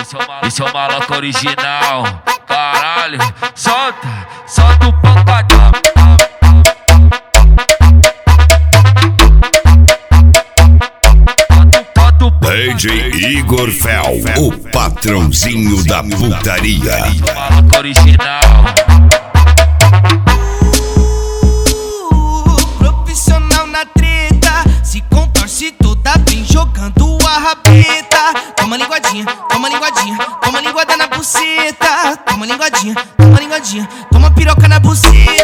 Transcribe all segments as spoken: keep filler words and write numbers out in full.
Esse é o maloca original. Caralho, solta, solta o pancadão. D J Igor Fel, o patrãozinho da putaria. Maloca original. Profissional na treta, se contorce toda bem jogando a rabeta. Toma linguadinha, toma linguadinha, toma linguada na buceta. Toma linguadinha, toma linguadinha, toma piroca na buceta.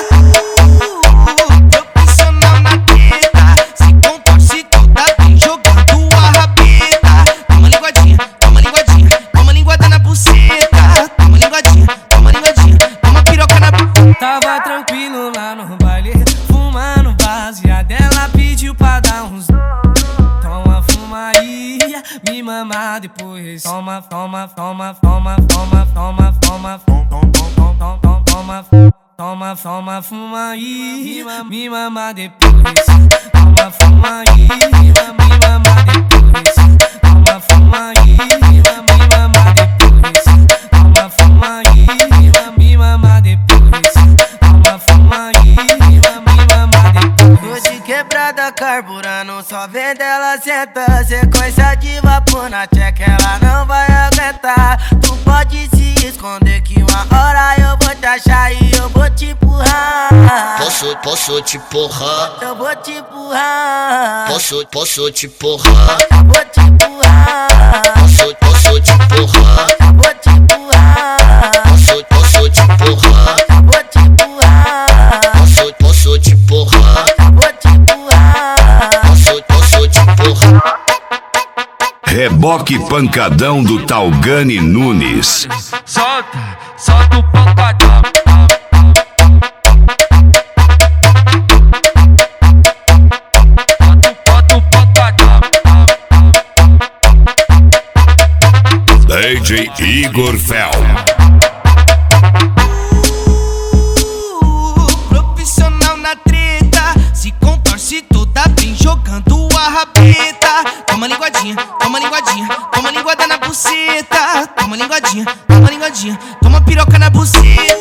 Profissional na treta, se contorce toda bem jogando a rabeta. Toma linguadinha, toma linguadinha, toma linguada na buceta. Toma linguadinha, toma linguadinha, toma piroca na buceta. Tava tranquilo lá no baile, fumando baseada, ela pediu pra dar uns. Toma, fuma aí, me mamar depois. Toma, toma, toma, toma, toma, toma, toma, toma, toma, toma, toma, toma, fuma aí, me mamar depois. Toma, fuma aí, me mamar depois. Toma, fuma aí, me mamar depois. Toma, fuma aí, me mamar depois. Toma, fuma aí, me mamar depois. Hoje quebrada carburando, só vendo ela senta. Sequência de vapor na tcheca, ela não vai aguentar. Tu pode se esconder que uma hora eu vou te achar e eu vou te empurrar. Posso, posso te empurrar? Eu vou te empurrar. Posso, posso te empurrar? Eu vou te empurrar. Posso, posso te empurrar? Eu vou te empurrar. Posso, posso te empurrar? Eu vou te empurrar. Posso, posso te empurrar? Eu vou te empurrar. Posso, posso te empurrar? Reboque pancadão do Talgani Nunes. Solta, solta o pancadão. Solta o pancadão. D J Igor Fel. Profissional na treta, se contorce toda bem jogando a rabeta. Toma linguadinha, toma linguadinha, toma linguada na buceta. Toma linguadinha, toma linguadinha, toma piroca na buceta.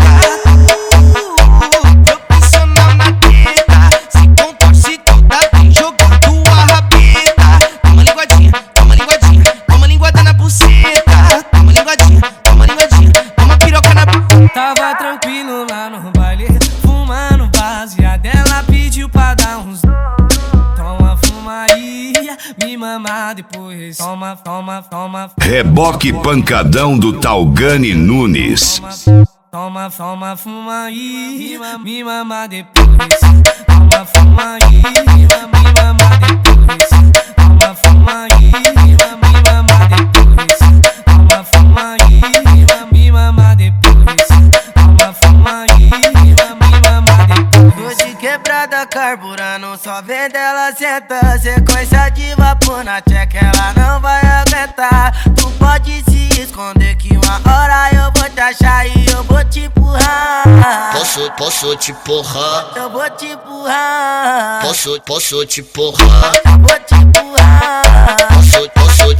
Profissional na treta, se contorce toda bem jogando a rabeta. Toma linguadinha, toma linguadinha, toma linguada na buceta. Toma linguadinha, toma linguadinha, toma piroca na buceta. Tava tranquilo lá no baile, fumando baseada, ela pediu pra dar uns. Toma, fuma aí, me mamar depois. Toma, toma, toma. Reboque pancadão do Talgani Nunes. Toma, toma, fuma aí, me mamar depois. Toma, fuma aí, me mamar depois. Toma, fuma aí, me mamar depois. Toma, fuma aí, me mamar depois. Toma, fuma aí, me mamar depois. Hoje quebrada carburando, só vendo ela senta. Sequência de vapor na tcheca, ela não vai aguentar. Tu pode se esconder que uma hora eu vou te achar e eu vou te empurrar. Posso, posso te empurrar? Eu vou te empurrar. Posso, posso te empurrar? Eu vou te empurrar. Posso, posso